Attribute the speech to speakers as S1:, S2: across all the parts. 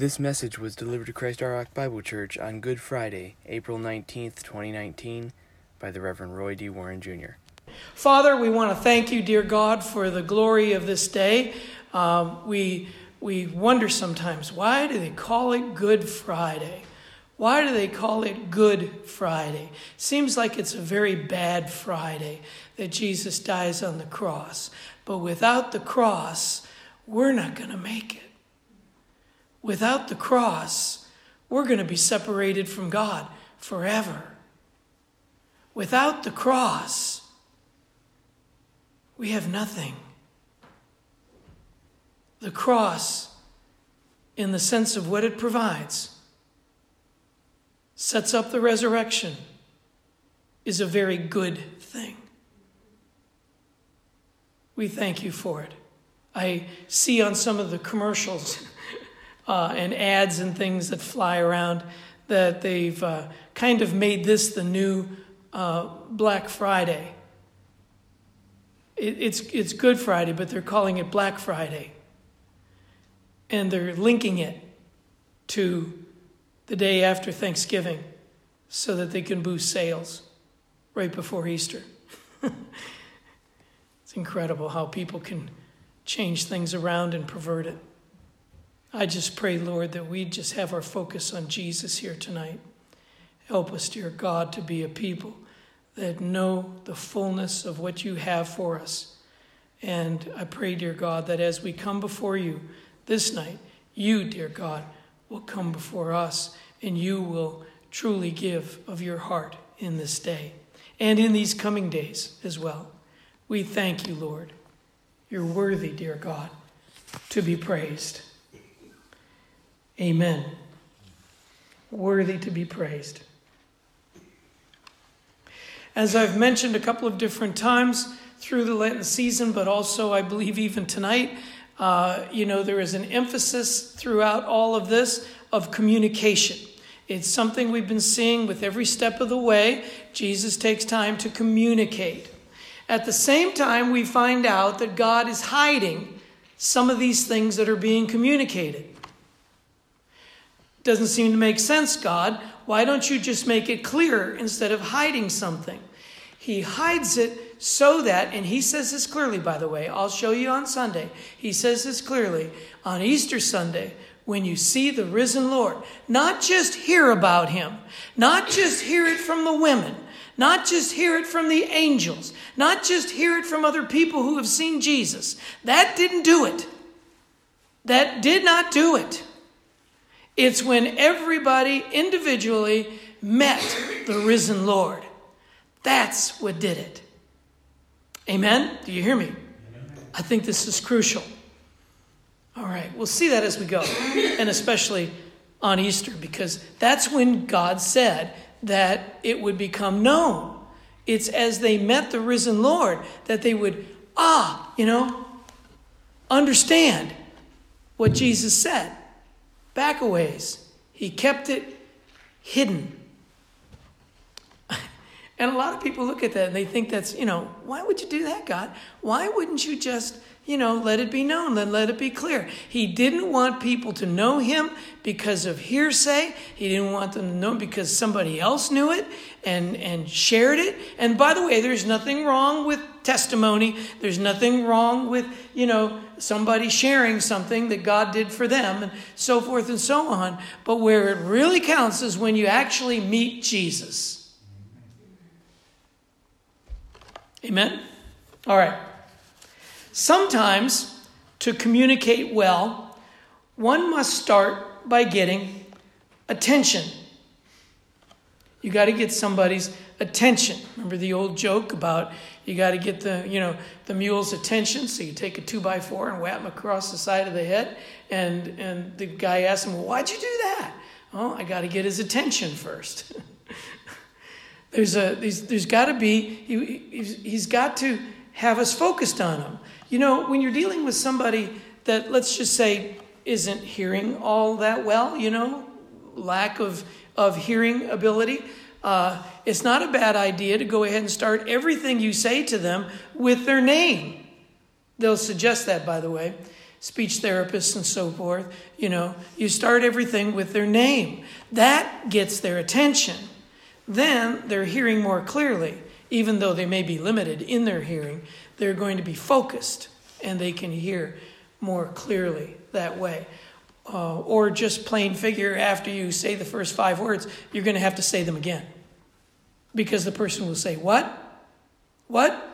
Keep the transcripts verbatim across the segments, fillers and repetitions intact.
S1: This message was delivered to Christ Our Rock Bible Church on Good Friday, April nineteenth, twenty nineteen, by the Reverend Roy D. Warren, Junior
S2: Father, we want to thank you, dear God, for the glory of this day. Um, we we wonder sometimes, why do they call it Good Friday? Why do they call it Good Friday? Seems like it's a very bad Friday that Jesus dies on the cross. But without the cross, we're not going to make it. Without the cross, we're going to be separated from God forever. Without the cross, we have nothing. The cross, in the sense of what it provides, sets up the resurrection, is a very good thing. We thank you for it. I see on some of the commercials uh, and ads and things that fly around that they've uh, kind of made this the new uh, Black Friday. It, it's it's Good Friday, but they're calling it Black Friday. And they're linking it to the day after Thanksgiving so that they can boost sales right before Easter. It's incredible how people can change things around and pervert it. I just pray, Lord, that we just have our focus on Jesus here tonight. Help us, dear God, to be a people that know the fullness of what you have for us. And I pray, dear God, that as we come before you this night, you, dear God, will come before us and you will truly give of your heart in this day and in these coming days as well. We thank you, Lord. You're worthy, dear God, to be praised. Amen. Worthy to be praised. As I've mentioned a couple of different times through the Lenten season, but also I believe even tonight, uh, you know, there is an emphasis throughout all of this of communication. It's something we've been seeing with every step of the way. Jesus takes time to communicate. At the same time, we find out that God is hiding some of these things that are being communicated. Doesn't seem to make sense, God. Why don't you just make it clear instead of hiding something? He hides it so that, and he says this clearly, by the way, I'll show you on Sunday. He says this clearly on Easter Sunday, when you see the risen Lord. Not just hear about him, not just hear it from the women, not just hear it from the angels, not just hear it from other people who have seen Jesus. That didn't do it. That did not do it. It's when everybody individually met the risen Lord. That's what did it. Amen? Do you hear me? I think this is crucial. All right, we'll see that as we go, and especially on Easter, because that's when God said that it would become known. It's as they met the risen Lord that they would, ah, you know, understand what Jesus said. Back a ways. He kept it hidden. And a lot of people look at that and they think that's, you know, why would you do that, God? Why wouldn't you just, you know, let it be known, then let it be clear? He didn't want people to know him because of hearsay. He didn't want them to know because somebody else knew it and, and shared it. And by the way, there's nothing wrong with testimony. There's nothing wrong with, you know, somebody sharing something that God did for them and so forth and so on. But where it really counts is when you actually meet Jesus. Amen? All right. Sometimes, to communicate well, one must start by getting attention. You got to get somebody's attention. Remember the old joke about you got to get the, you know, the mule's attention. So you take a two by four and whap him across the side of the head. And, and the guy asks him, well, why'd you do that? Oh, I got to get his attention first. There's a there's, there's got to be, he, he's, he's got to have us focused on him. You know, when you're dealing with somebody that, let's just say, isn't hearing all that well, you know, lack of, of hearing ability, uh, it's not a bad idea to go ahead and start everything you say to them with their name. They'll suggest that, by the way. speech therapists and so forth, you know, you start everything with their name. That gets their attention. Then they're hearing more clearly. Even though they may be limited in their hearing, they're going to be focused and they can hear more clearly that way. Uh, or just plain figure, after you say the first five words, you're going to have to say them again. Because the person will say, what? What?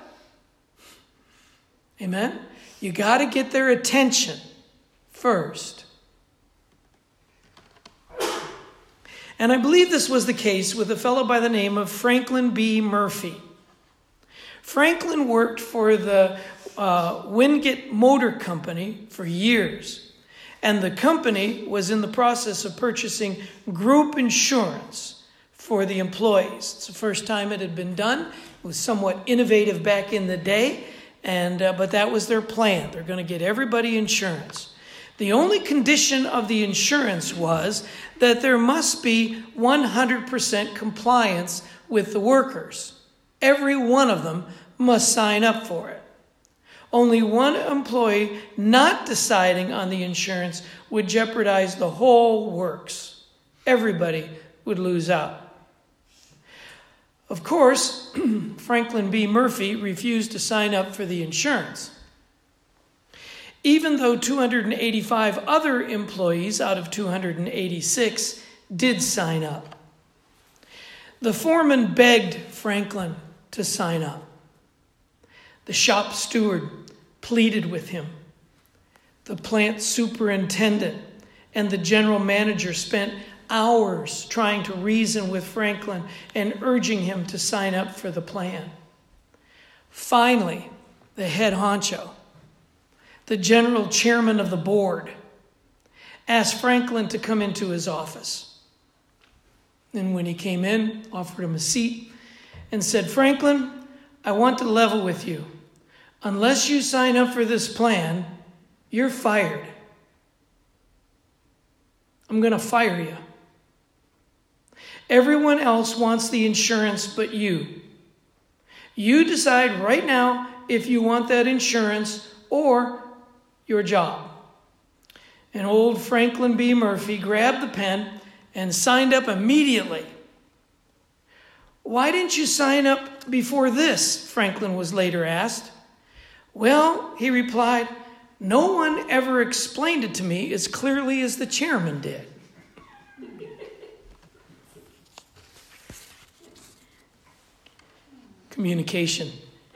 S2: Amen? You got to get their attention first. And I believe this was the case with a fellow by the name of Franklin B. Murphy. Franklin worked for the uh, Wingate Motor Company for years. And the company was in the process of purchasing group insurance for the employees. It's the first time it had been done. It was somewhat innovative back in the day. And uh, but that was their plan. They're going to get everybody insurance. The only condition of the insurance was that there must be one hundred percent compliance with the workers. Every one of them must sign up for it. Only one employee not deciding on the insurance would jeopardize the whole works. Everybody would lose out. Of course, Franklin B. Murphy refused to sign up for the insurance. Even though two hundred eighty-five other employees out of two hundred eighty-six did sign up. The foreman begged Franklin to sign up. The shop steward pleaded with him. The plant superintendent and the general manager spent hours trying to reason with Franklin and urging him to sign up for the plan. Finally, the head honcho, the general chairman of the board, asked Franklin to come into his office. And when he came in, offered him a seat and said, "Franklin, I want to level with you. Unless you sign up for this plan, you're fired. I'm going to fire you. Everyone else wants the insurance but you. You decide right now if you want that insurance or your job." And old Franklin B. Murphy grabbed the pen and signed up immediately. "Why didn't you sign up before this?" Franklin was later asked. "Well," he replied, "no one ever explained it to me as clearly as the chairman did." Communication.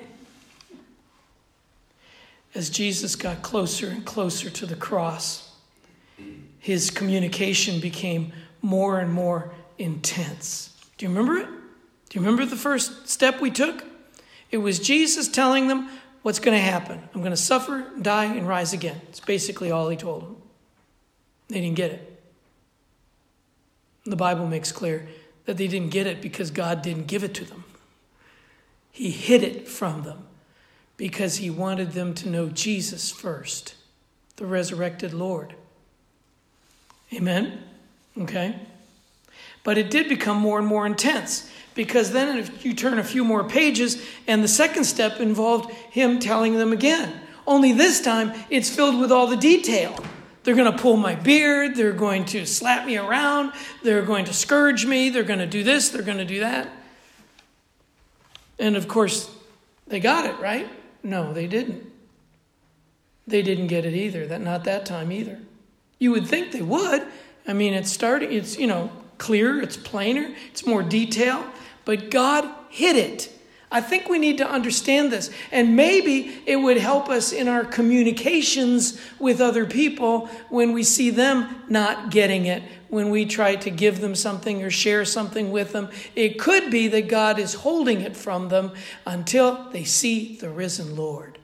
S2: As Jesus got closer and closer to the cross, his communication became more and more intense. Do you remember it? Do you remember the first step we took? It was Jesus telling them what's going to happen. I'm going to suffer, die, and rise again. It's basically all he told them. They didn't get it. The Bible makes clear that they didn't get it because God didn't give it to them. He hid it from them because he wanted them to know Jesus first, the resurrected Lord. Amen? Okay? But it did become more and more intense because then if you turn a few more pages and the second step involved him telling them again. Only this time it's filled with all the detail. They're going to pull my beard. They're going to slap me around. They're going to scourge me. They're going to do this. They're going to do that. And of course, they got it, right? No, they didn't. They didn't get it either. That not that time either. You would think they would. I mean, it's starting, it's, you know, clearer, it's plainer, it's more detailed, but God hid it. I think we need to understand this. And maybe it would help us in our communications with other people when we see them not getting it, when we try to give them something or share something with them. It could be that God is holding it from them until they see the risen Lord.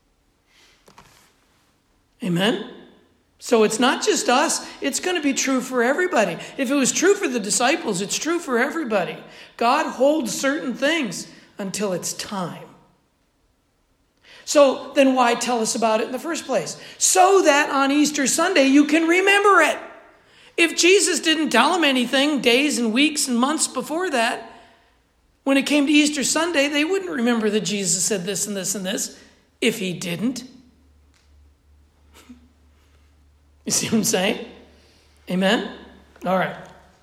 S2: Amen? So it's not just us. It's going to be true for everybody. If it was true for the disciples, it's true for everybody. God holds certain things until it's time. So then why tell us about it in the first place? So that on Easter Sunday you can remember it. If Jesus didn't tell them anything days and weeks and months before that, when it came to Easter Sunday, they wouldn't remember that Jesus said this and this and this if he didn't. You see what I'm saying? Amen? All right.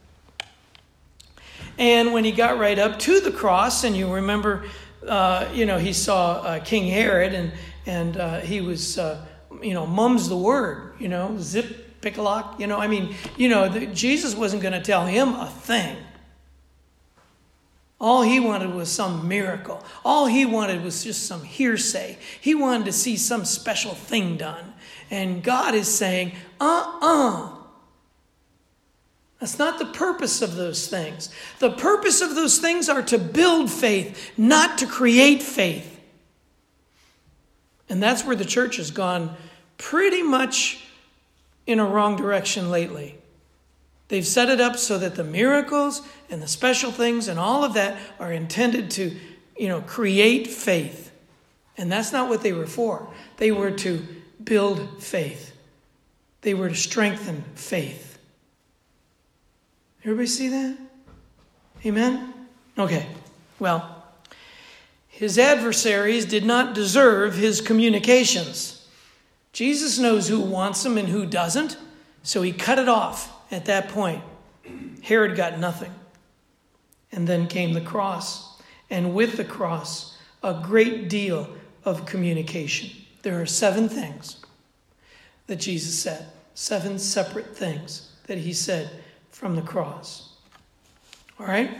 S2: And when he got right up to the cross, and you remember, uh, you know, he saw uh, King Herod, and and uh, he was, uh, you know, mum's the word, you know, zip, pick a lock, you know. I mean, you know, the, Jesus wasn't going to tell him a thing. All he wanted was some miracle. All he wanted was just some hearsay. He wanted to see some special thing done. And God is saying, uh-uh. That's not the purpose of those things. The purpose of those things are to build faith, not to create faith. And that's where the church has gone pretty much in a wrong direction lately. They've set it up so that the miracles and the special things and all of that are intended to, you know, create faith. And that's not what they were for. They were to build faith. They were to strengthen faith. Everybody see that? Amen? Okay. Well, his adversaries did not deserve his communications. Jesus knows who wants them and who doesn't, so he cut it off at that point. Herod got nothing. And then came the cross. And with the cross, a great deal of communication. There are seven things that Jesus said. Seven separate things that he said from the cross. All right?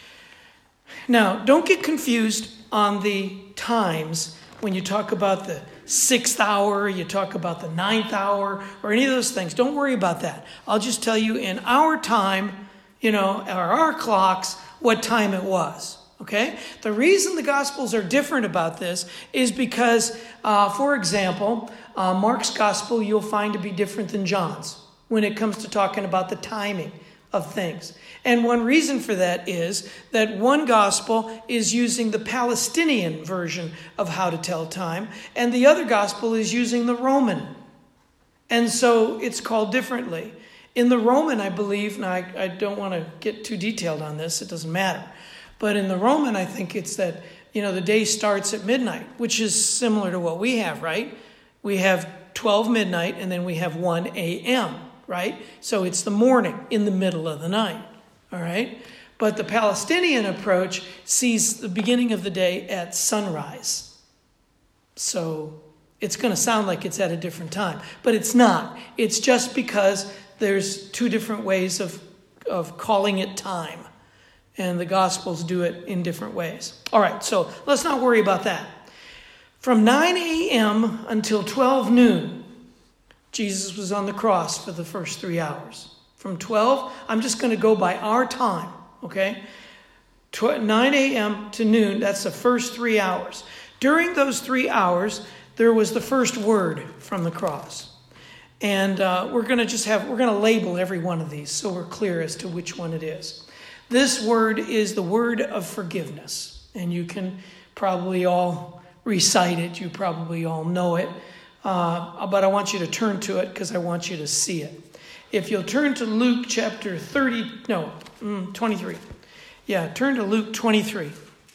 S2: Now, don't get confused on the times when you talk about the sixth hour, you talk about the ninth hour, or any of those things. Don't worry about that. I'll just tell you in our time, you know, or our clocks, what time it was. Okay? The reason the Gospels are different about this is because, uh, for example, uh, Mark's Gospel you'll find to be different than John's when it comes to talking about the timing of things. And one reason for that is that one gospel is using the Palestinian version of how to tell time, and the other gospel is using the Roman. And so it's called differently. In the Roman, I believe, and I, I don't want to get too detailed on this, it doesn't matter. But in the Roman, I think it's that, you know, the day starts at midnight, which is similar to what we have, right? We have twelve midnight, and then we have one a.m., right? So it's the morning in the middle of the night, all right? But the Palestinian approach sees the beginning of the day at sunrise. So it's going to sound like it's at a different time, but it's not. It's just because there's two different ways of, of calling it time, and the Gospels do it in different ways. All right, so let's not worry about that. From nine a.m. until twelve noon, Jesus was on the cross for the first three hours. From twelve, I'm just going to go by our time, okay? nine a.m. to noon, that's the first three hours. During those three hours, there was the first word from the cross. And uh, we're going to just have, we're going to label every one of these so we're clear as to which one it is. This word is the word of forgiveness. And you can probably all recite it. You probably all know it. Uh, but I want you to turn to it because I want you to see it. If you'll turn to Luke chapter thirty, no, mm, twenty-three. Yeah, turn to Luke twenty-three.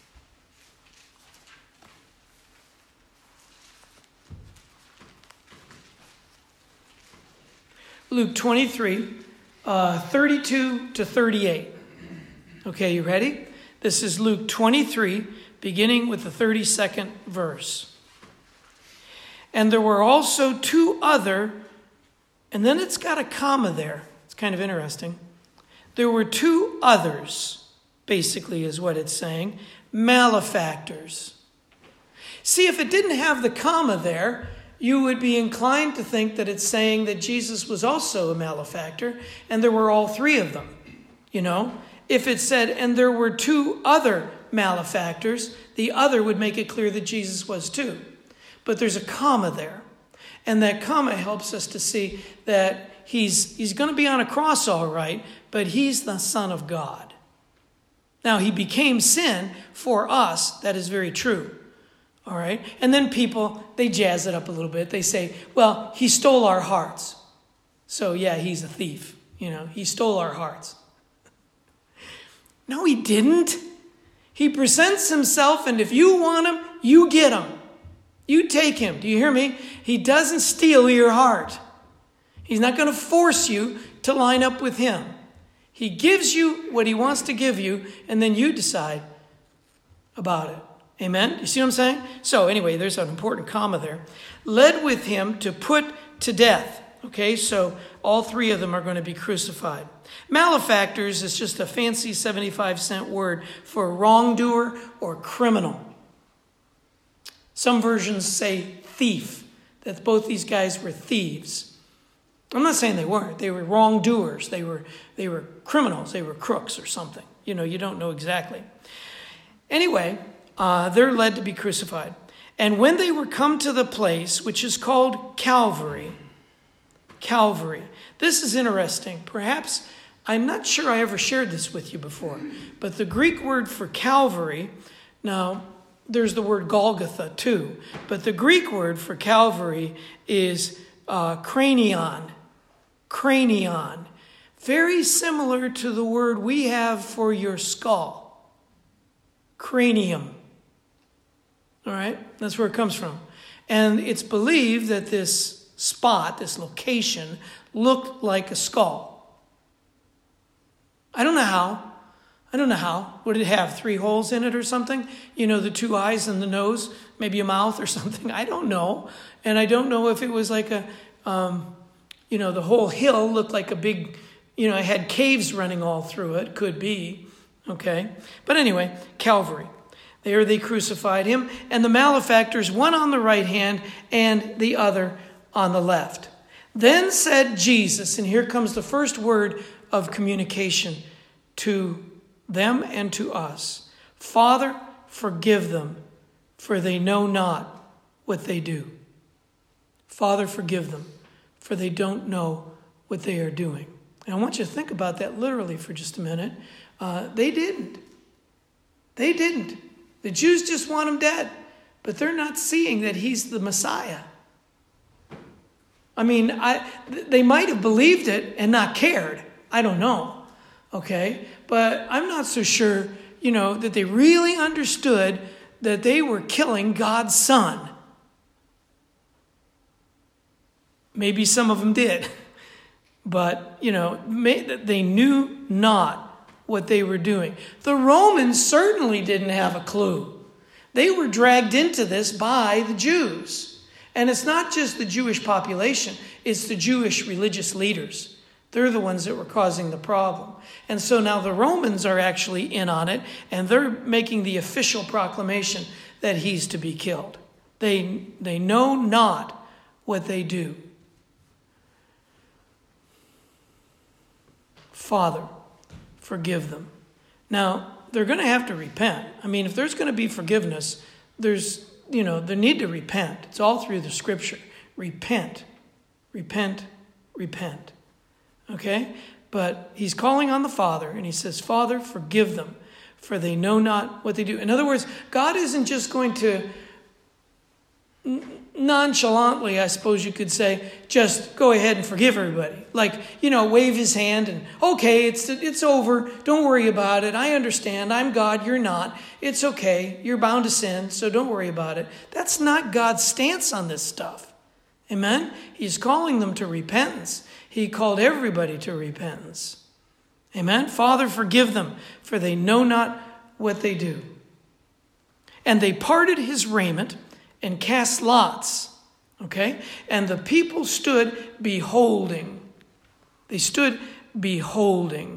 S2: Luke twenty-three, uh, thirty-two to thirty-eight. Okay, you ready? This is Luke twenty-three, beginning with the thirty-second verse. And there were also two other, and then it's got a comma there. It's kind of interesting. There were two others, basically is what it's saying, malefactors. See, if it didn't have the comma there, you would be inclined to think that it's saying that Jesus was also a malefactor, and there were all three of them, you know. If it said, and there were two other malefactors, the other would make it clear that Jesus was too. But there's a comma there. And that comma helps us to see that he's, he's going to be on a cross all right, but he's the Son of God. Now, he became sin for us. That is very true. All right? And then people, they jazz it up a little bit. They say, well, he stole our hearts. So, yeah, he's a thief. You know, he stole our hearts. No, he didn't. He presents himself, and if you want him, you get him. You take him. Do you hear me? He doesn't steal your heart. He's not going to force you to line up with him. He gives you what he wants to give you, and then you decide about it. Amen? You see what I'm saying? So anyway, there's an important comma there. Led with him to put to death. Okay, so all three of them are going to be crucified. Malefactors is just a fancy seventy-five cent word for wrongdoer or criminal. Some versions say thief, that both these guys were thieves. I'm not saying they weren't. They were wrongdoers. They were they were criminals. They were crooks or something. You know, you don't know exactly. Anyway, uh, they're led to be crucified. And when they were come to the place which is called Calvary, Calvary. This is interesting. Perhaps, I'm not sure I ever shared this with you before, but the Greek word for Calvary, now there's the word Golgotha too, but the Greek word for Calvary is uh, cranion. Cranion. Very similar to the word we have for your skull. Cranium. All right? That's where it comes from. And it's believed that this spot, this location, looked like a skull. I don't know how. I don't know how. Would it have three holes in it or something? You know, the two eyes and the nose, maybe a mouth or something. I don't know. And I don't know if it was like a... Um, You know, the whole hill looked like a big, you know, it had caves running all through it. Could be. Okay. But anyway, Calvary. There they crucified him. And the malefactors, one on the right hand and the other on the left. Then said Jesus, and here comes the first word of communication to them and to us. Father, forgive them, for they know not what they do. Father, forgive them, for they don't know what they are doing. And I want you to think about that literally for just a minute. Uh, they didn't. They didn't. The Jews just want him dead, but they're not seeing that he's the Messiah. I mean, I, they might have believed it and not cared. I don't know. Okay? But I'm not so sure, you know, that they really understood that they were killing God's son. Maybe some of them did, but, you know, they knew not what they were doing. The Romans certainly didn't have a clue. They were dragged into this by the Jews. And it's not just the Jewish population, it's the Jewish religious leaders. They're the ones that were causing the problem. And so now the Romans are actually in on it, and they're making the official proclamation that he's to be killed. They, they know not what they do. Father, forgive them. Now, they're going to have to repent. I mean, if there's going to be forgiveness, there's, you know, they need to repent. It's all through the scripture. Repent, repent, repent. Okay? But he's calling on the Father, and he says, Father, forgive them, for they know not what they do. In other words, God isn't just going to nonchalantly, I suppose you could say, just go ahead and forgive everybody. Like, you know, wave his hand and, okay, it's it's over. Don't worry about it. I understand. I'm God. You're not. It's okay. You're bound to sin, so don't worry about it. That's not God's stance on this stuff. Amen? He's calling them to repentance. He called everybody to repentance. Amen? Father, forgive them, for they know not what they do. And they parted his raiment and cast lots. Okay? And the people stood beholding. They stood beholding.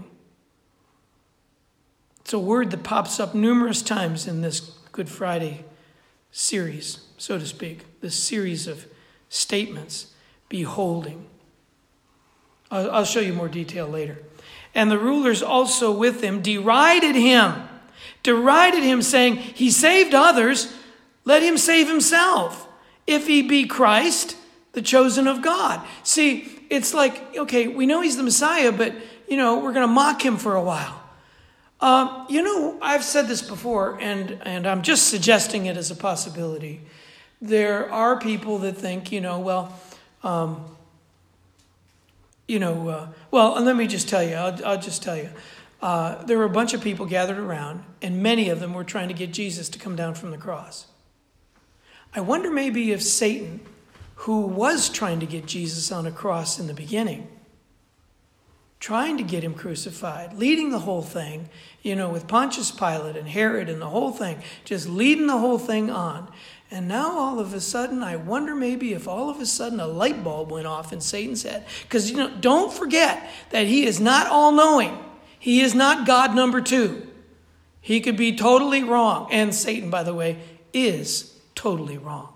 S2: It's a word that pops up numerous times in this Good Friday series, so to speak. This series of statements. Beholding. I'll, I'll show you more detail later. And the rulers also with him derided him. Derided him, saying, he saved others, let him save himself, if he be Christ, the chosen of God. See, it's like, okay, we know he's the Messiah, but, you know, we're going to mock him for a while. Uh, you know, I've said this before, and, and I'm just suggesting it as a possibility. There are people that think, you know, well, um, you know, uh, well, and let me just tell you, I'll, I'll just tell you. Uh, there were a bunch of people gathered around, and many of them were trying to get Jesus to come down from the cross. I wonder maybe if Satan who was trying to get Jesus on a cross in the beginning, trying to get him crucified, leading the whole thing, you know, with Pontius Pilate and Herod and the whole thing, just leading the whole thing on. And now all of a sudden, I wonder maybe if all of a sudden a light bulb went off in Satan's head. Because, you know, don't forget that he is not all-knowing. He is not God number two. He could be totally wrong. And Satan, by the way, is totally wrong.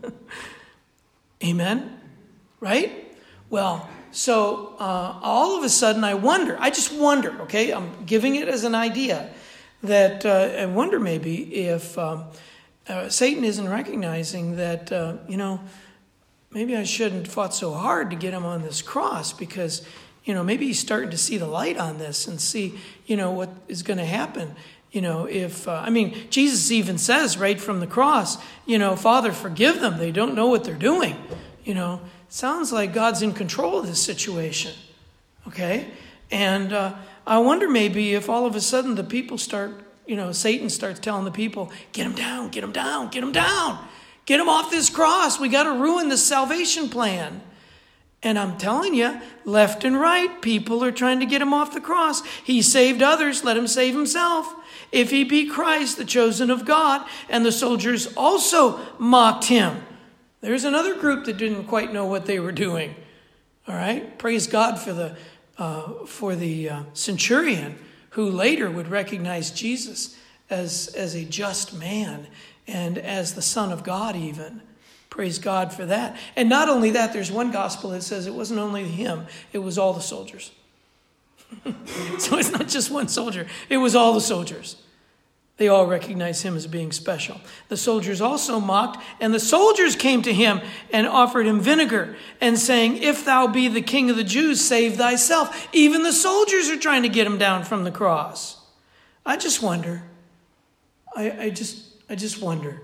S2: Amen? Right? Well, so uh, all of a sudden I wonder, I just wonder, okay? I'm giving it as an idea that uh, I wonder maybe if um, uh, Satan isn't recognizing that, uh, you know, maybe I shouldn't have fought so hard to get him on this cross because, you know, maybe he's starting to see the light on this and see, you know, what is going to happen. You know, if, uh, I mean, Jesus even says right from the cross, you know, Father, forgive them. They don't know what they're doing. You know, sounds like God's in control of this situation. Okay? And uh, I wonder maybe if all of a sudden the people start, you know, Satan starts telling the people, get him down, get him down, get him down. Get him off this cross. We got to ruin this salvation plan. And I'm telling you, left and right, people are trying to get him off the cross. He saved others, let him save himself. If he be Christ, the chosen of God, and the soldiers also mocked him. There's another group that didn't quite know what they were doing. All right, praise God for the uh, for the uh, centurion who later would recognize Jesus as as a just man and as the Son of God even. Praise God for that. And not only that, there's one gospel that says it wasn't only him, it was all the soldiers. So it's not just one soldier, it was all the soldiers. They all recognized him as being special. The soldiers also mocked, and the soldiers came to him and offered him vinegar and saying, if thou be the king of the Jews, save thyself. Even the soldiers are trying to get him down from the cross. I just wonder. I, I just, I just wonder.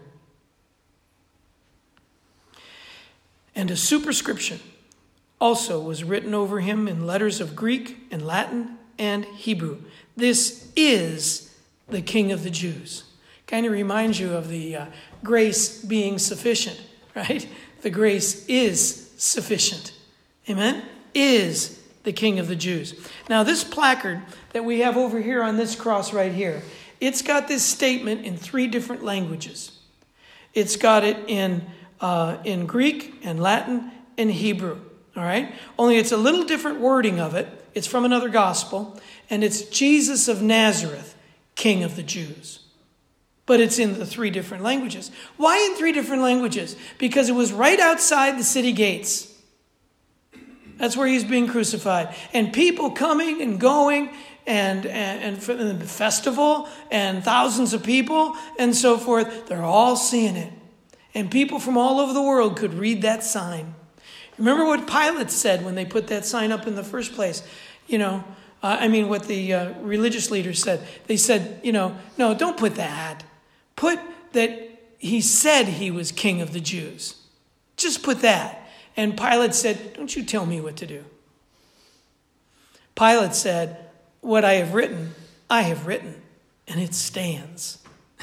S2: And a superscription also was written over him in letters of Greek and Latin and Hebrew. This is the King of the Jews. Kind of reminds you of the uh, grace being sufficient, right? The grace is sufficient. Amen? Is the King of the Jews. Now, this placard that we have over here on this cross right here, it's got this statement in three different languages. It's got it in uh, in Greek and Latin and Hebrew. All right? Only it's a little different wording of it. It's from another gospel, and it's Jesus of Nazareth, King of the Jews. But it's in the three different languages. Why in three different languages? Because it was right outside the city gates. That's where he's being crucified. And people coming and going, and, and, and for the festival, and thousands of people, and so forth. They're all seeing it. And people from all over the world could read that sign. Remember what Pilate said when they put that sign up in the first place? You know, uh, I mean, what the uh, religious leaders said. They said, you know, no, don't put that. Put that he said he was King of the Jews. Just put that. And Pilate said, don't you tell me what to do. Pilate said, what I have written, I have written, and it stands.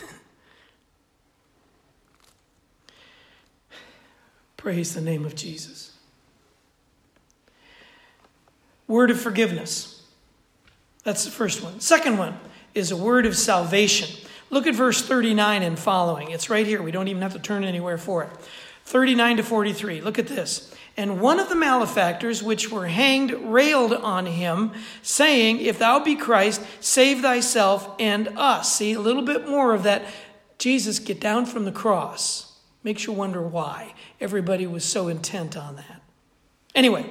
S2: Praise the name of Jesus. Word of forgiveness. That's the first one. Second one is a word of salvation. Look at verse thirty-nine and following. It's right here. We don't even have to turn anywhere for it. thirty-nine to forty-three. Look at this. And one of the malefactors which were hanged railed on him, saying, if thou be Christ, save thyself and us. See, a little bit more of that. Jesus, get down from the cross. Makes you wonder why everybody was so intent on that. Anyway,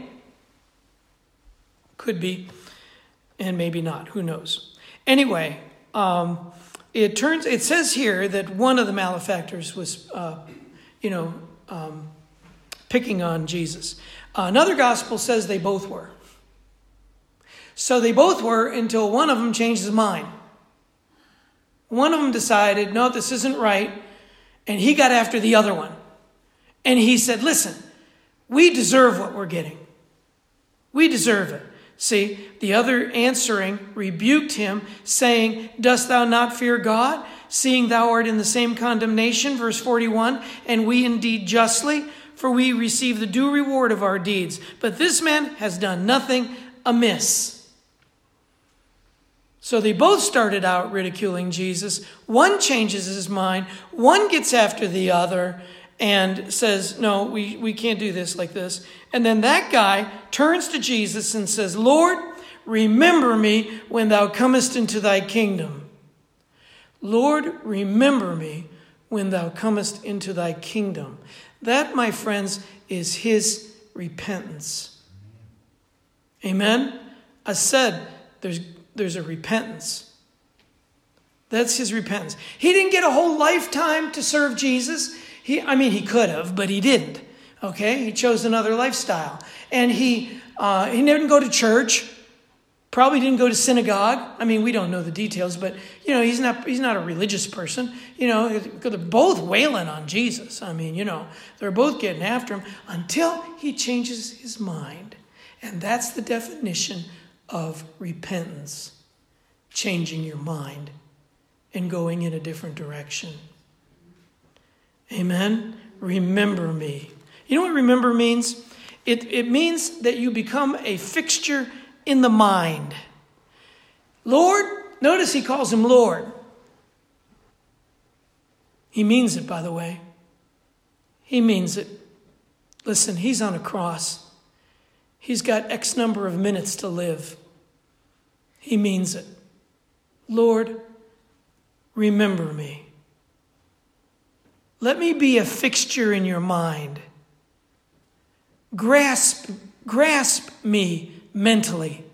S2: could be, and maybe not. Who knows? Anyway, um, it turns. It says here that one of the malefactors was, uh, you know, um, picking on Jesus. Uh, another gospel says they both were. So they both were until one of them changed his mind. One of them decided, no, this isn't right. And he got after the other one. And he said, listen, we deserve what we're getting. We deserve it. See, the other answering rebuked him, saying, dost thou not fear God, seeing thou art in the same condemnation? Verse forty-one, and we indeed justly, for we receive the due reward of our deeds. But this man has done nothing amiss. So they both started out ridiculing Jesus. One changes his mind. One gets after the other and says, no, we, we can't do this like this. And then that guy turns to Jesus and says, Lord, remember me when thou comest into thy kingdom. Lord, remember me when thou comest into thy kingdom. That, my friends, is his repentance. Amen? I said there's, there's a repentance. That's his repentance. He didn't get a whole lifetime to serve Jesus. He, I mean, he could have, but he didn't. Okay? He chose another lifestyle. And he, uh, he didn't go to church. Probably didn't go to synagogue. I mean, we don't know the details, but, you know, he's not he's not a religious person. You know, they're both wailing on Jesus. I mean, you know, they're both getting after him until he changes his mind. And that's the definition of repentance. Changing your mind and going in a different direction. Amen? Remember me. You know what remember means? It, it means that you become a fixture in the mind. Lord, notice he calls him Lord. He means it, by the way. He means it. Listen, he's on a cross. He's got X number of minutes to live. He means it. Lord, remember me. Let me be a fixture in your mind. Grasp, grasp me mentally.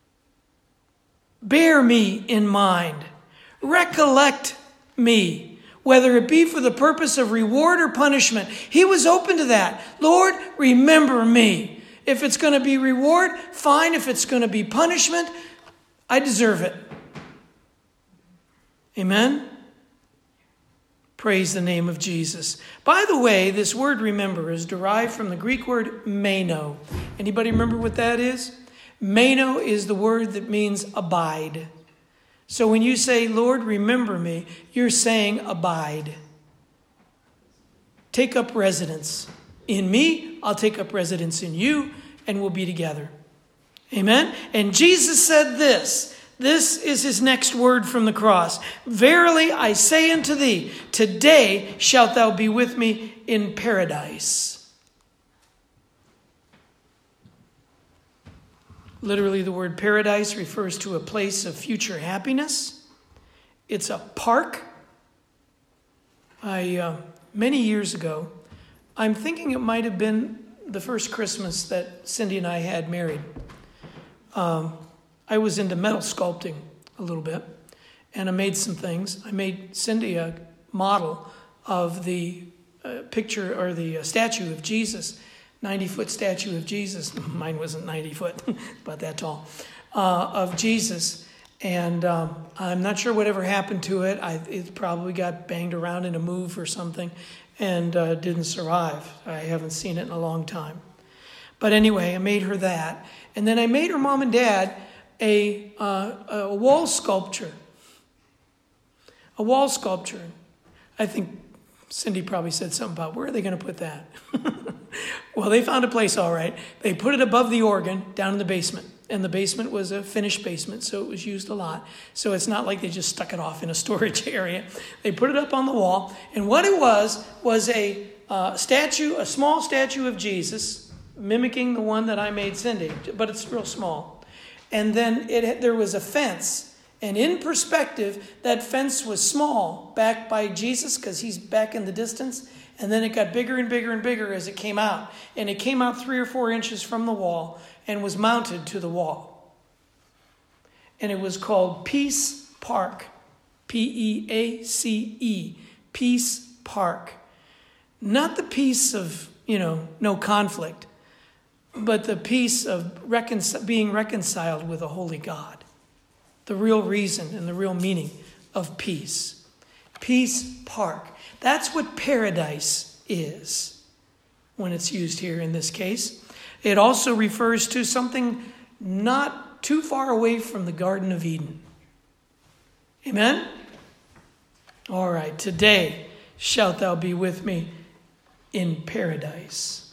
S2: Bear me in mind. Recollect me, whether it be for the purpose of reward or punishment. He was open to that. Lord, remember me. If it's going to be reward, fine. If it's going to be punishment, I deserve it. Amen? Praise the name of Jesus. By the way, this word remember is derived from the Greek word meno. Anybody remember what that is? Meno is the word that means abide. So when you say, Lord, remember me, you're saying abide. Take up residence in me, I'll take up residence in you, and we'll be together. Amen? And Jesus said this. This is his next word from the cross. Verily I say unto thee, today shalt thou be with me in paradise. Literally, the word paradise refers to a place of future happiness. It's a park. I uh, many years ago, I'm thinking it might have been the first Christmas that Cindy and I had married. Um, I was into metal sculpting a little bit, and I made some things. I made Cindy a model of the uh, picture or the uh, statue of Jesus. ninety-foot statue of Jesus. Mine wasn't ninety foot, about that tall, uh, of Jesus. And um, I'm not sure whatever happened to it. I, it probably got banged around in a move or something and uh, didn't survive. I haven't seen it in a long time. But anyway, I made her that. And then I made her mom and dad a, uh, a wall sculpture. A wall sculpture. I think Cindy probably said something about, where are they going to put that? Well, they found a place, all right. They put it above the organ down in the basement. And the basement was a finished basement, so it was used a lot. So it's not like they just stuck it off in a storage area. They put it up on the wall. And what it was, was a uh, statue, a small statue of Jesus, mimicking the one that I made Cindy, but it's real small. And then it there was a fence. And in perspective, that fence was small back by Jesus because he's back in the distance. And then it got bigger and bigger and bigger as it came out. And it came out three or four inches from the wall and was mounted to the wall. And it was called Peace Park. P E A C E. Peace Park. Not the peace of, you know, no conflict, but the peace of recon- being reconciled with a holy God. The real reason and the real meaning of peace. Peace Park. That's what paradise is when it's used here in this case. It also refers to something not too far away from the Garden of Eden. Amen? All right, today shalt thou be with me in paradise.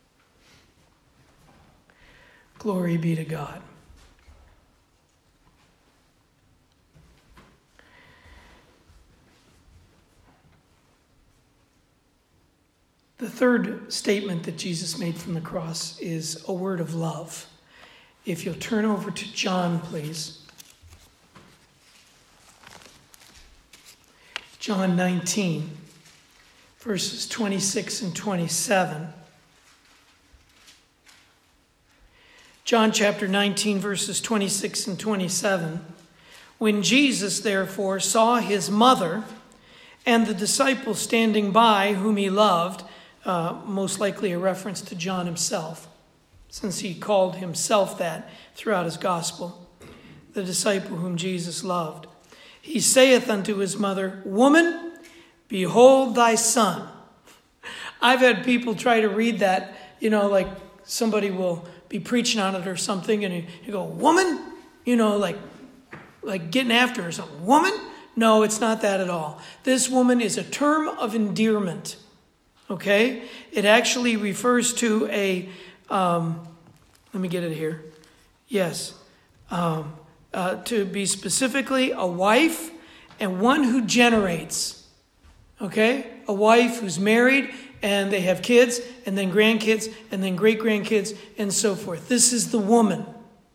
S2: Glory be to God. The third statement that Jesus made from the cross is a word of love. If you'll turn over to John, please. John nineteen, verses twenty-six and twenty-seven. John chapter nineteen, verses twenty-six and twenty-seven. When Jesus, therefore, saw his mother and the disciple standing by whom he loved, uh, most likely a reference to John himself, since he called himself that throughout his gospel, the disciple whom Jesus loved, he saith unto his mother, Woman, behold thy son. I've had people try to read that, you know, like somebody will be preaching on it or something, and you, you go, Woman? You know, like, like getting after her or something. Woman? No, it's not that at all. This woman is a term of endearment, okay? It actually refers to a, um, let me get it here. Yes. Um, uh, to be specifically a wife and one who generates, okay? A wife who's married and they have kids and then grandkids and then great-grandkids and so forth. This is the woman.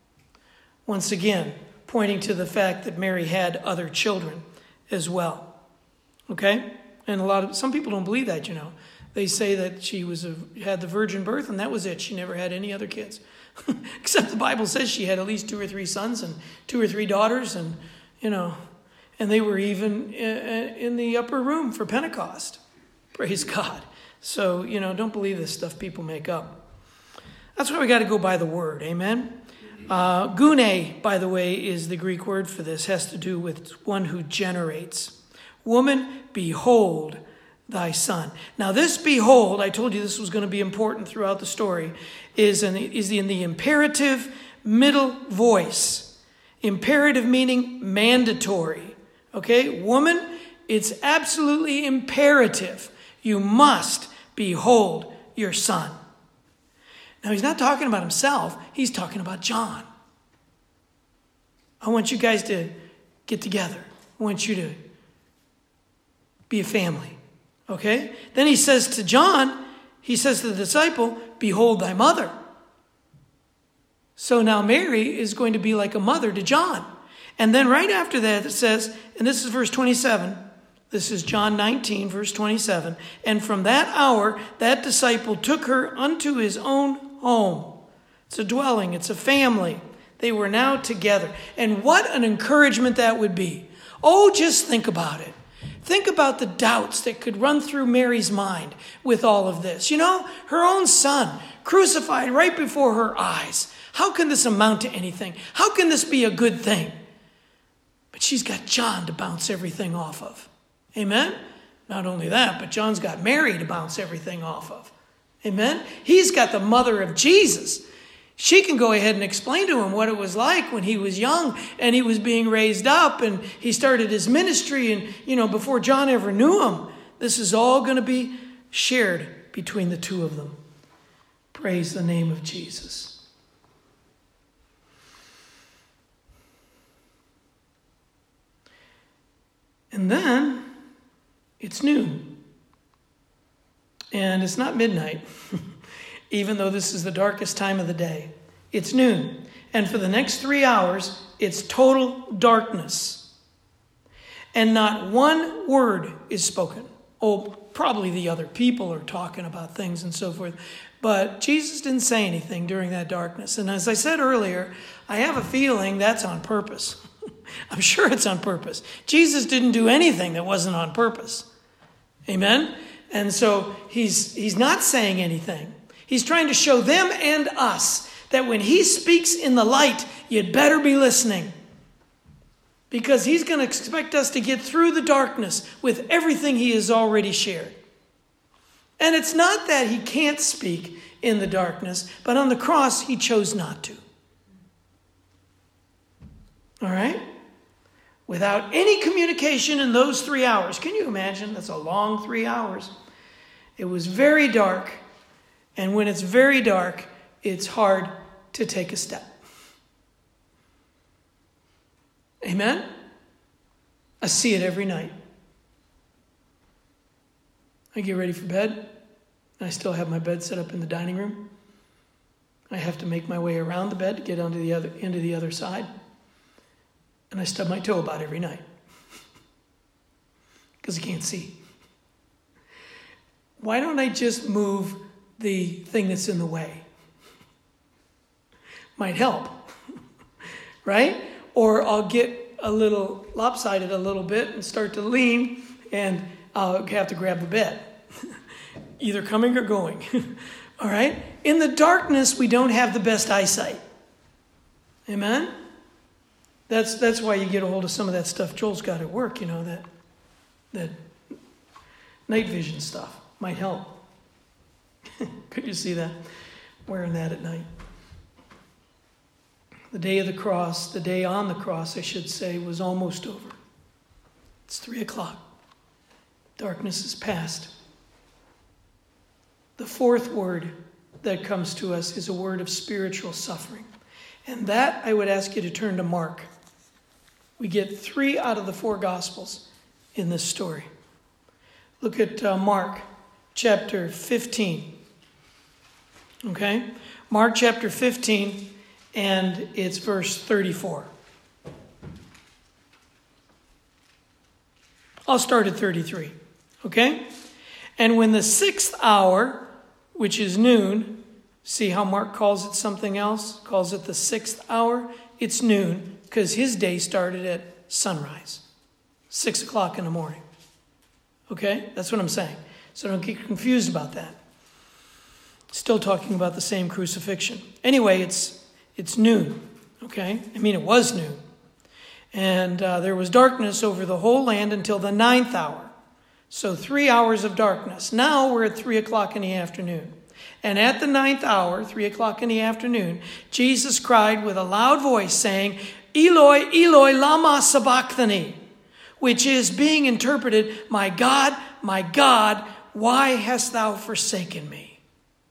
S2: Once again, pointing to the fact that Mary had other children as well. Okay? And a lot of, some people don't believe that, you know. They say that she was a, had the virgin birth and that was it. She never had any other kids. Except the Bible says she had at least two or three sons and two or three daughters, and, you know, and they were even in the upper room for Pentecost. Praise God. So, you know, don't believe this stuff people make up. That's why we got to go by the word. Amen? Uh, gune, by the way, is the Greek word for this. Has to do with one who generates. Woman, behold thy son. Now this behold, I told you this was going to be important throughout the story, is in the, is in the imperative middle voice. Imperative meaning mandatory. Okay? Woman, it's absolutely imperative. You must behold your son. Now, he's not talking about himself. He's talking about John. I want you guys to get together. I want you to be a family. Okay? Then he says to John, he says to the disciple, behold thy mother. So now Mary is going to be like a mother to John. And then right after that it says, and this is verse twenty-seven, this is John nineteen, verse twenty-seven. And from that hour, that disciple took her unto his own home. It's a dwelling. It's a family. They were now together. And what an encouragement that would be. Oh, just think about it. Think about the doubts that could run through Mary's mind with all of this. You know, her own son crucified right before her eyes. How can this amount to anything? How can this be a good thing? But she's got John to bounce everything off of. Amen? Not only that, but John's got Mary to bounce everything off of. Amen? He's got the mother of Jesus. She can go ahead and explain to him what it was like when he was young and he was being raised up and he started his ministry, and, you know, before John ever knew him. This is all going to be shared between the two of them. Praise the name of Jesus. And then it's noon. And it's not midnight, even though this is the darkest time of the day. It's noon. And for the next three hours, it's total darkness. And not one word is spoken. Oh, probably the other people are talking about things and so forth. But Jesus didn't say anything during that darkness. And as I said earlier, I have a feeling that's on purpose. I'm sure it's on purpose. Jesus didn't do anything that wasn't on purpose. Amen? And so he's he's not saying anything. He's trying to show them and us that when he speaks in the light, you'd better be listening. Because he's going to expect us to get through the darkness with everything he has already shared. And it's not that he can't speak in the darkness, but on the cross, he chose not to. All right? Without any communication in those three hours. Can you imagine? That's a long three hours. It was very dark. And when it's very dark, it's hard to take a step. Amen? I see it every night. I get ready for bed. I still have my bed set up in the dining room. I have to make my way around the bed to get onto the other into the other side. And I stub my toe about every night. Because I can't see. Why don't I just move the thing that's in the way? Might help. Right? Or I'll get a little lopsided a little bit and start to lean, and I'll have to grab the bed. Either coming or going. All right? In the darkness, we don't have the best eyesight. Amen? That's that's why you get a hold of some of that stuff Joel's got at work, you know, that that night vision stuff might help. Could you see that? Wearing that at night. The day of the cross, the day on the cross, I should say, was almost over. It's three o'clock. Darkness is past. The fourth word that comes to us is a word of spiritual suffering. And that, I would ask you to turn to Mark. We get three out of the four Gospels in this story. Look at uh, Mark chapter fifteen. Okay? Mark chapter fifteen, and it's verse thirty-four. I'll start at thirty-three. Okay? And when the sixth hour, which is noon, see how Mark calls it something else? Calls it the sixth hour? It's noon, because his day started at sunrise. Six o'clock in the morning. Okay? That's what I'm saying. So don't get confused about that. Still talking about the same crucifixion. Anyway, it's it's noon. Okay? I mean, it was noon. And uh, there was darkness over the whole land until the ninth hour. So three hours of darkness. Now we're at three o'clock in the afternoon. And at the ninth hour, three o'clock in the afternoon, Jesus cried with a loud voice saying, Eloi, Eloi, lama sabachthani, which is being interpreted, my God, my God, why hast thou forsaken me?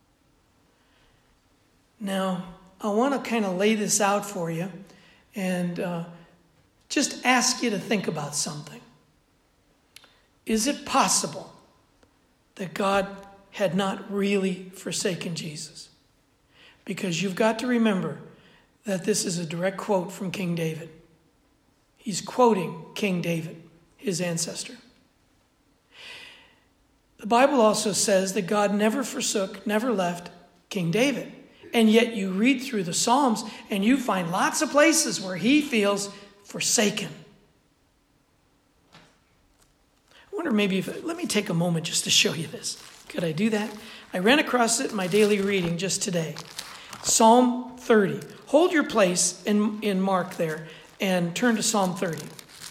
S2: Now, I want to kind of lay this out for you and uh, just ask you to think about something. Is it possible that God had not really forsaken Jesus? Because you've got to remember that this is a direct quote from King David. He's quoting King David, his ancestor. The Bible also says that God never forsook, never left King David. And yet you read through the Psalms and you find lots of places where he feels forsaken. I wonder maybe if, let me take a moment just to show you this. Could I do that? I ran across it in my daily reading just today. Psalm thirty. Hold your place in, in Mark there and turn to Psalm thirty.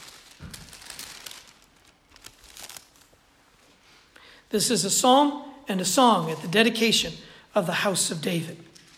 S2: This is a psalm and a song at the dedication of the house of David.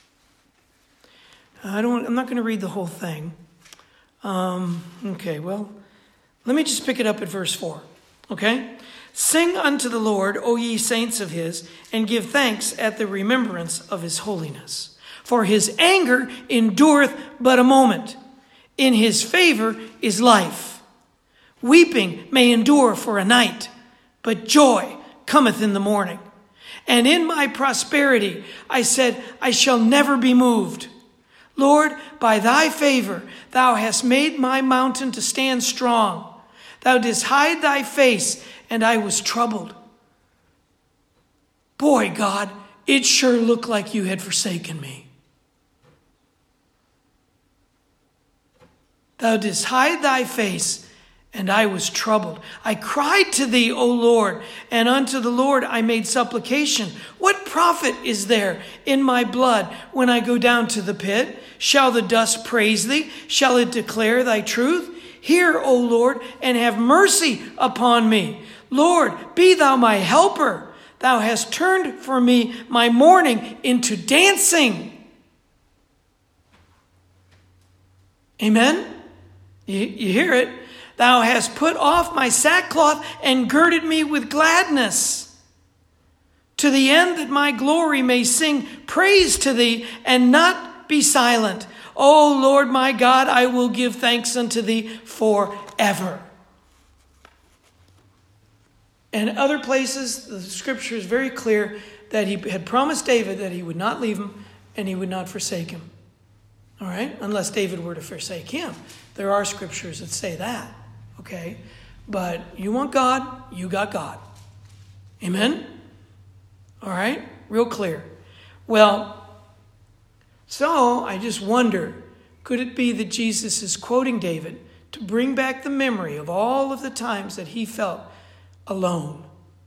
S2: I don't. I'm not going to read the whole thing. Um, okay, well, let me just pick it up at verse four. Okay? Sing unto the Lord, O ye saints of his, and give thanks at the remembrance of his holiness. For his anger endureth but a moment. In his favor is life. Weeping may endure for a night, but joy cometh in the morning. And in my prosperity I said, I shall never be moved. Lord, by thy favor thou hast made my mountain to stand strong. Thou didst hide thy face, and I was troubled. Boy, God, it sure looked like you had forsaken me. Thou didst hide thy face, and I was troubled. I cried to thee, O Lord, and unto the Lord I made supplication. What profit is there in my blood when I go down to the pit? Shall the dust praise thee? Shall it declare thy truth? Hear, O Lord, and have mercy upon me. Lord, be thou my helper. Thou hast turned for me my mourning into dancing. Amen? You, you hear it? Thou hast put off my sackcloth and girded me with gladness, to the end that my glory may sing praise to thee and not be silent. O Lord my God, I will give thanks unto thee forever. And other places, the scripture is very clear that he had promised David that he would not leave him and he would not forsake him. All right? Unless David were to forsake him. There are scriptures that say that. Okay? But you want God, you got God. Amen? All right? Real clear. Well, so I just wonder, could it be that Jesus is quoting David to bring back the memory of all of the times that he felt alone?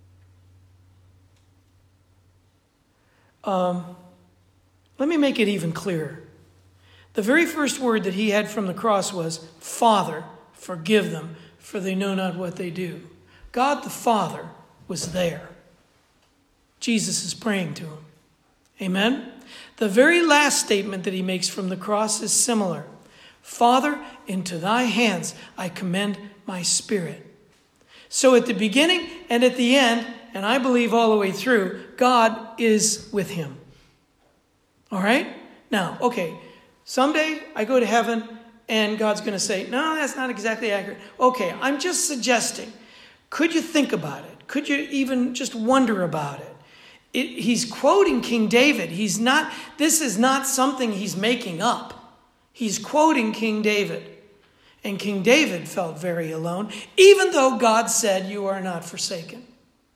S2: Um, let me make it even clearer. The very first word that he had from the cross was, Father, forgive them, for they know not what they do. God the Father was there. Jesus is praying to him. Amen? The very last statement that he makes from the cross is similar. Father, into thy hands I commend my spirit. So at the beginning and at the end, and I believe all the way through, God is with him. All right? Now, okay, someday I go to heaven and God's going to say, no, that's not exactly accurate. Okay, I'm just suggesting. Could you think about it? Could you even just wonder about it? It, he's quoting King David. He's not, this is not something he's making up. He's quoting King David. And King David felt very alone, even though God said, you are not forsaken.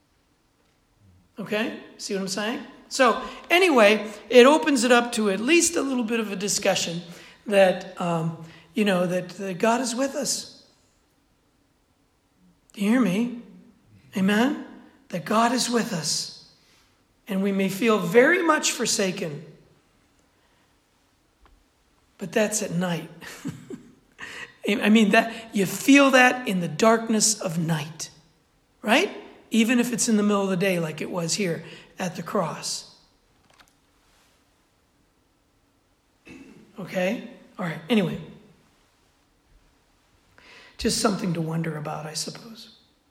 S2: Okay? See what I'm saying? So anyway, it opens it up to at least a little bit of a discussion that, um, you know, that, that God is with us. Do you hear me? Amen? That God is with us. And we may feel very much forsaken. But that's at night. I mean, that you feel that in the darkness of night. Right? Even if it's in the middle of the day like it was here at the cross. Okay? All right. Anyway. Just something to wonder about, I suppose.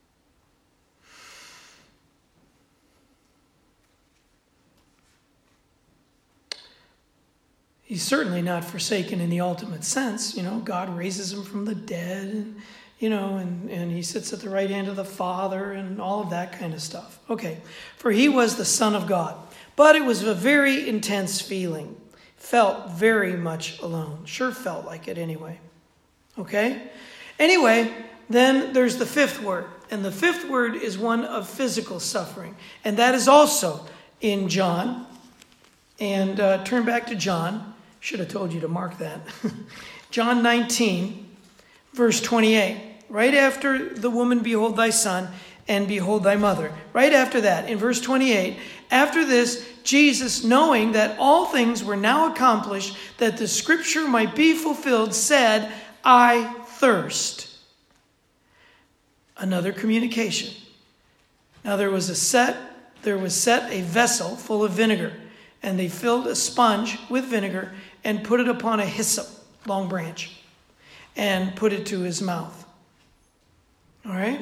S2: He's certainly not forsaken in the ultimate sense. You know, God raises him from the dead, and, you know, and, and he sits at the right hand of the Father and all of that kind of stuff. Okay. For he was the Son of God. But it was a very intense feeling. Felt very much alone. Sure felt like it anyway. Okay? Anyway, then there's the fifth word. And the fifth word is one of physical suffering. And that is also in John. And uh, turn back to John. Should have told you to mark that. John nineteen, verse twenty-eight. Right after the woman, behold thy son, and behold thy mother. Right after that, in verse twenty-eight, after this, Jesus, knowing that all things were now accomplished, that the scripture might be fulfilled, said, I thirst. Another communication. Now there was a set, there was set a vessel full of vinegar, and they filled a sponge with vinegar and put it upon a hyssop, long branch, and put it to his mouth. All right?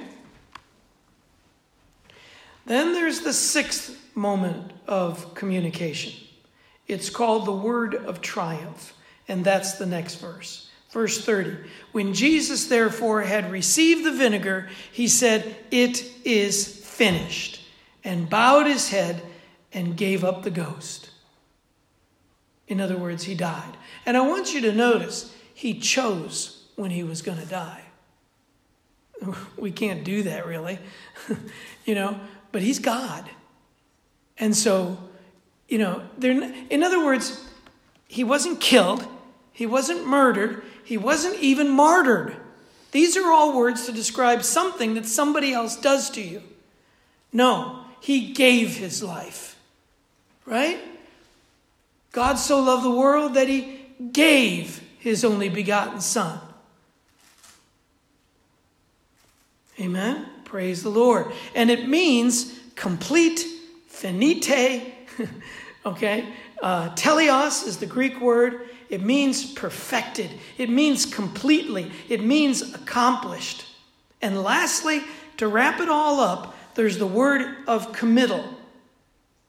S2: Then there's the sixth moment of communication. It's called the word of triumph, and that's the next verse. Verse thirty. When Jesus therefore had received the vinegar, he said, it is finished, and bowed his head and gave up the ghost. In other words, he died. And I want you to notice, he chose when he was going to die. We can't do that, really. You know, but he's God. And so, you know, in other words, he wasn't killed. He wasn't murdered. He wasn't even martyred. These are all words to describe something that somebody else does to you. No, he gave his life. Right? God so loved the world that he gave his only begotten Son. Amen? Praise the Lord. And it means complete, finite, okay? Uh, teleos is the Greek word. It means perfected. It means completely. It means accomplished. And lastly, to wrap it all up, there's the word of committal.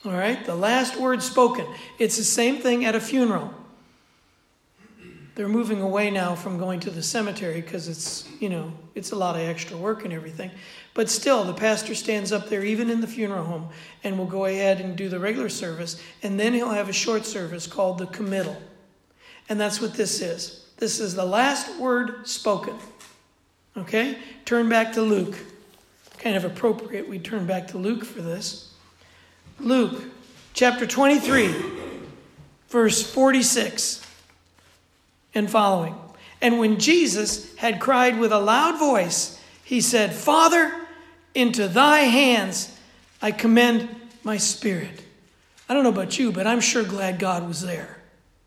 S2: All right? The last word spoken. It's the same thing at a funeral. They're moving away now from going to the cemetery because it's, you know, it's a lot of extra work and everything. But still, the pastor stands up there, even in the funeral home, and will go ahead and do the regular service. And then he'll have a short service called the committal. And that's what this is. This is the last word spoken. Okay? Turn back to Luke. Kind of appropriate we turn back to Luke for this. Luke chapter twenty-three, verse forty-six and following. And when Jesus had cried with a loud voice, he said, Father, into thy hands I commend my spirit. I don't know about you, but I'm sure glad God was there.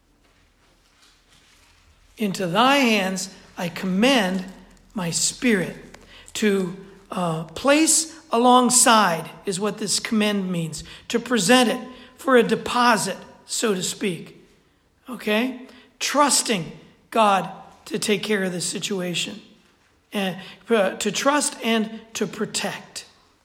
S2: Into thy hands I commend my spirit. To uh, place alongside is what this commend means. To present it for a deposit, so to speak. Okay? Trusting God to take care of this situation. And uh, to trust and to protect.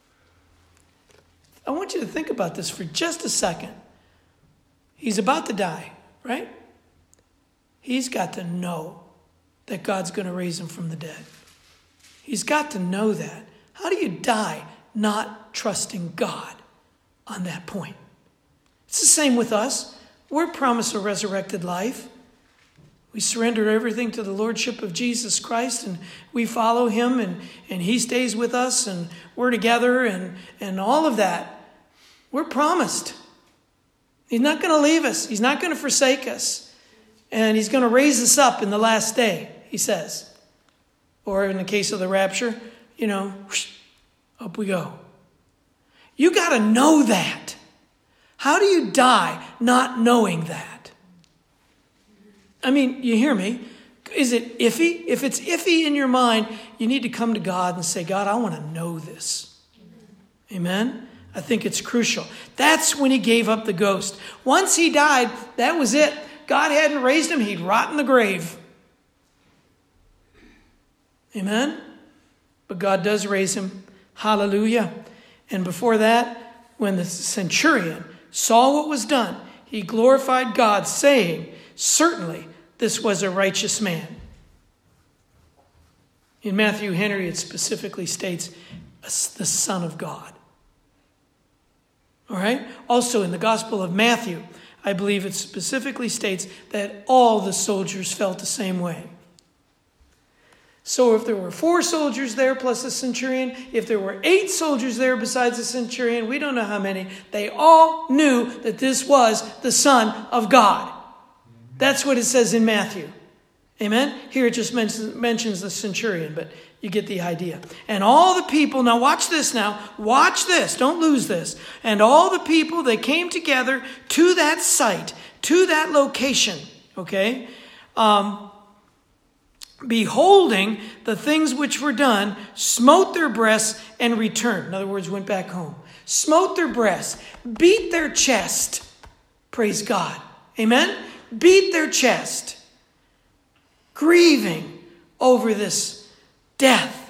S2: I want you to think about this for just a second. He's about to die, right? He's got to know that God's going to raise him from the dead. He's got to know that. How do you die not trusting God on that point? It's the same with us. We're promised a resurrected life. We surrender everything to the lordship of Jesus Christ, and we follow him, and, and he stays with us, and we're together, and, and all of that. We're promised. He's not going to leave us. He's not going to forsake us. And he's going to raise us up in the last day, he says. Or in the case of the rapture, you know, whoosh, up we go. You got to know that. How do you die not knowing that? I mean, you hear me? Is it iffy? If it's iffy in your mind, you need to come to God and say, God, I want to know this. Amen? I think it's crucial. That's when he gave up the ghost. Once he died, that was it. God hadn't raised him, he'd rot in the grave. Amen? But God does raise him. Hallelujah. And before that, when the centurion saw what was done, he glorified God, saying, certainly this was a righteous man. In Matthew Henry, it specifically states, the Son of God. All right? Also in the Gospel of Matthew, I believe it specifically states that all the soldiers felt the same way. So if there were four soldiers there plus a centurion, if there were eight soldiers there besides the centurion, we don't know how many, they all knew that this was the Son of God. That's what it says in Matthew. Amen? Here it just mentions, mentions the centurion, but you get the idea. And all the people, now watch this now, watch this, don't lose this. And all the people, they came together to that site, to that location, okay? Um, beholding the things which were done, smote their breasts and returned. In other words, went back home. Smote their breasts, beat their chest. Praise God. Amen? Beat their chest. Grieving over this death.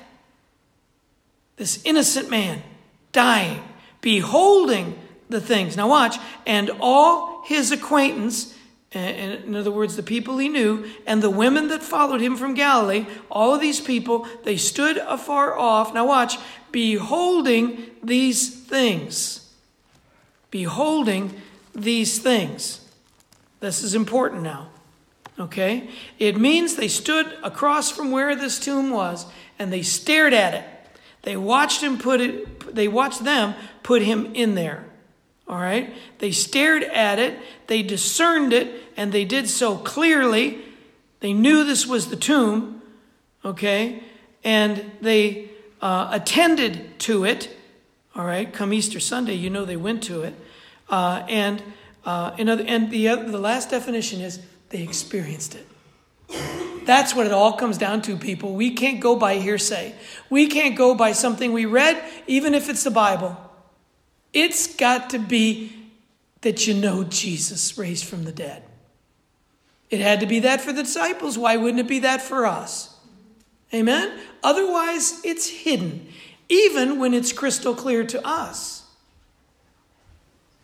S2: This innocent man dying. Beholding the things. Now watch. And all his acquaintance, in other words, the people he knew, and the women that followed him from Galilee, all of these people, they stood afar off. Now watch. Beholding these things. Beholding these things. This is important now. Okay? It means they stood across from where this tomb was and they stared at it. They watched him put it, they watched them put him in there. All right? They stared at it, they discerned it, and they did so clearly. They knew this was the tomb. Okay? And they uh, attended to it. All right? Come Easter Sunday, you know they went to it. Uh, and uh, in other, and the, the last definition is they experienced it. That's what it all comes down to, people. We can't go by hearsay. We can't go by something we read, even if it's the Bible. It's got to be that you know Jesus raised from the dead. It had to be that for the disciples. Why wouldn't it be that for us? Amen? Otherwise, it's hidden, even when it's crystal clear to us.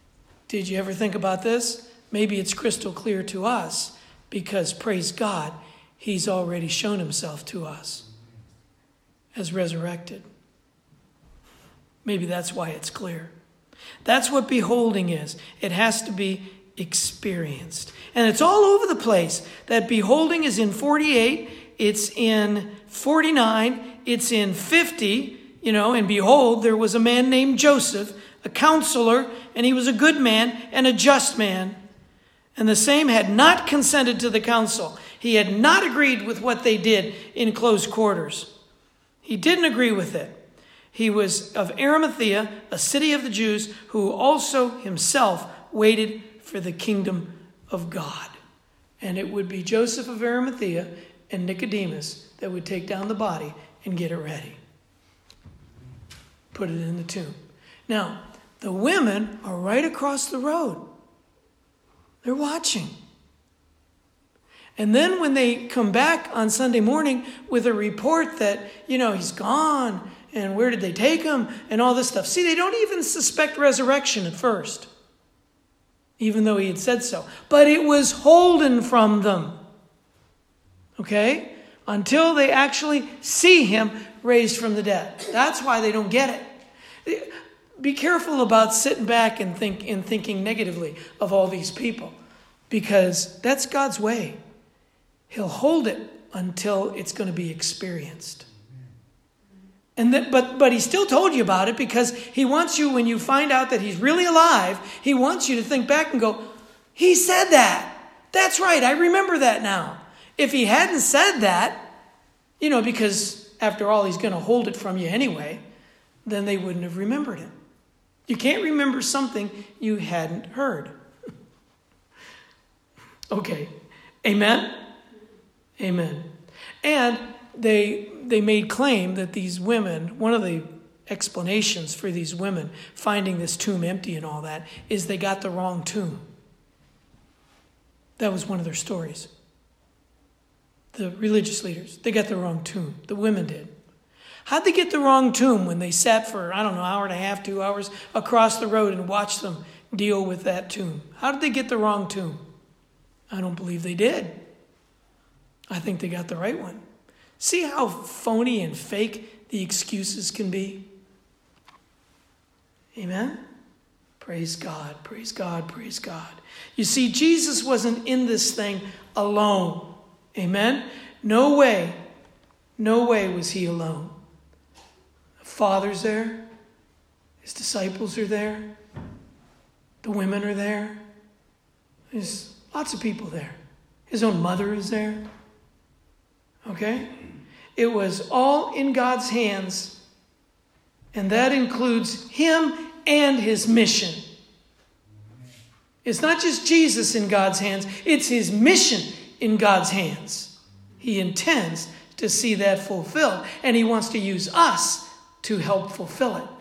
S2: Did you ever think about this? Maybe it's crystal clear to us because, praise God, he's already shown himself to us as resurrected. Maybe that's why it's clear. That's what beholding is. It has to be experienced. And it's all over the place. That beholding is in forty-eight, it's in forty-nine, it's in fifty, you know, and behold, there was a man named Joseph, a counselor, and he was a good man and a just man. And the same had not consented to the counsel. He had not agreed with what they did in close quarters. He didn't agree with it. He was of Arimathea, a city of the Jews, who also himself waited for the kingdom of God. And it would be Joseph of Arimathea and Nicodemus that would take down the body and get it ready. Put it in the tomb. Now, the women are right across the road. They're watching. And then when they come back on Sunday morning with a report that, you know, he's gone, and where did they take him, and all this stuff. See, they don't even suspect resurrection at first, even though he had said so. But it was holden from them, okay, until they actually see him raised from the dead. That's why they don't get it. Be careful about sitting back and think and thinking negatively of all these people, because that's God's way. He'll hold it until it's going to be experienced. And that, but but he still told you about it because he wants you, when you find out that he's really alive, he wants you to think back and go, he said that. That's right. I remember that now. If he hadn't said that, you know, because after all, he's going to hold it from you anyway, then they wouldn't have remembered it. You can't remember something you hadn't heard. Okay. Amen? Amen. And they they made claim that these women, one of the explanations for these women finding this tomb empty and all that, is they got the wrong tomb. That was one of their stories. The religious leaders, they got the wrong tomb. The women did. How'd they get the wrong tomb when they sat for, I don't know, an hour and a half, two hours across the road and watched them deal with that tomb? How did they get the wrong tomb? I don't believe they did. I think they got the right one. See how phony and fake the excuses can be? Amen? Praise God, praise God, praise God. You see, Jesus wasn't in this thing alone. Amen? No way, no way was he alone. The Father's there. His disciples are there. The women are there. There's lots of people there. His own mother is there. Okay? It was all in God's hands, and that includes him and his mission. It's not just Jesus in God's hands, it's his mission in God's hands. He intends to see that fulfilled, and he wants to use us to help fulfill it.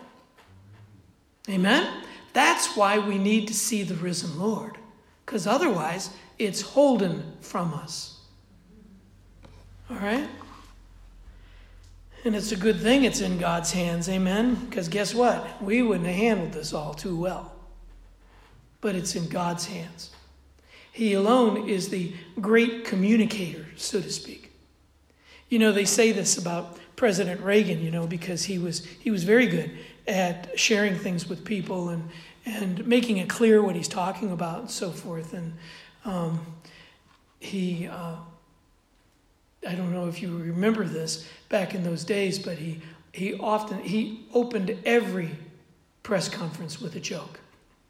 S2: Amen? That's why we need to see the risen Lord, because otherwise it's holden from us. All right? And it's a good thing it's in God's hands, amen? Because guess what? We wouldn't have handled this all too well. But it's in God's hands. He alone is the great communicator, so to speak. You know, they say this about President Reagan, you know, because he was he was very good at sharing things with people and, and making it clear what he's talking about and so forth. And um, he... Uh, I don't know if you remember this back in those days, but he he often, he opened every press conference with a joke.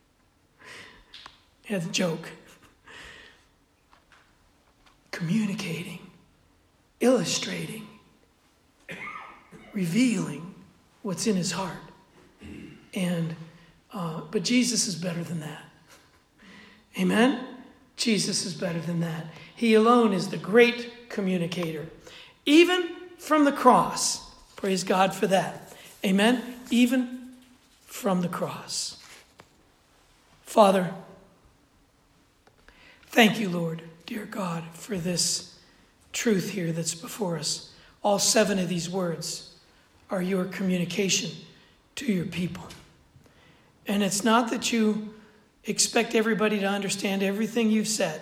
S2: He had a joke. Communicating, illustrating, revealing what's in his heart. And, uh, but Jesus is better than that. Amen? Jesus is better than that. He alone is the great communicator, even from the cross. Praise God for that. Amen? Even from the cross. Father, thank you, Lord, dear God, for this truth here that's before us. All seven of these words are your communication to your people. And it's not that you expect everybody to understand everything you've said.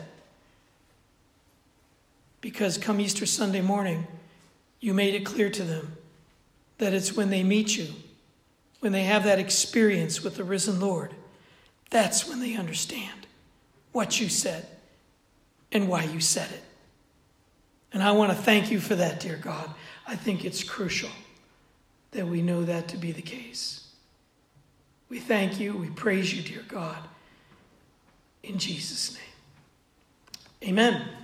S2: Because come Easter Sunday morning, you made it clear to them that it's when they meet you, when they have that experience with the risen Lord, that's when they understand what you said and why you said it. And I want to thank you for that, dear God. I think it's crucial that we know that to be the case. We thank you. We praise you, dear God. In Jesus' name. Amen.